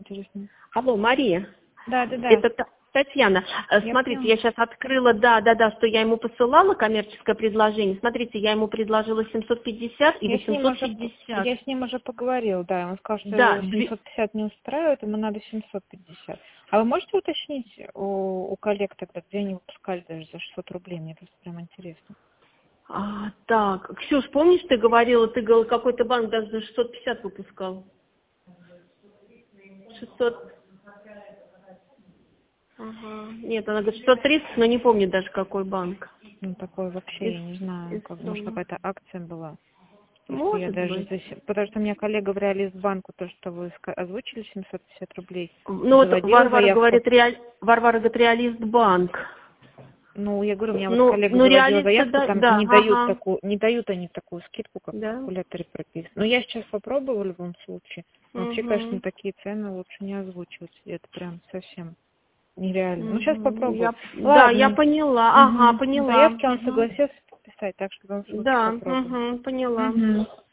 интересно. Алло, Мария. Да. Это Татьяна. Смотрите, я сейчас открыла, что я ему посылала коммерческое предложение. Смотрите, я ему предложила 750 и 850. Я с ним уже поговорила, да. Он сказал, что Да, 750 не устраивает, ему надо 750. А вы можете уточнить у коллег тогда, где они выпускали даже за 600 рублей? Мне просто прям интересно. Так, Ксюш, помнишь, ты говорила, какой-то банк даже за 650 выпускал? 600. Ага. Нет, она говорит 630, но не помню даже какой банк. Ну, такое вообще, я не знаю, может, какая-то акция была. Может даже быть. Потому что у меня коллега в Реалистбанку, то, что вы озвучили, 750 рублей. Ну, вот Варвара говорит, Реалистбанк. Ну, я говорю, у меня вот коллега заводила заявку, там не дают они такую скидку, как в калькуляторе прописано. Но я сейчас попробую в любом случае. Но вообще, конечно, такие цены лучше не озвучивать. Это прям совсем нереально. Ну, сейчас попробую. Да, я поняла. Поняла. Заявки он согласился подписать, так что в любом случае попробуем. Поняла.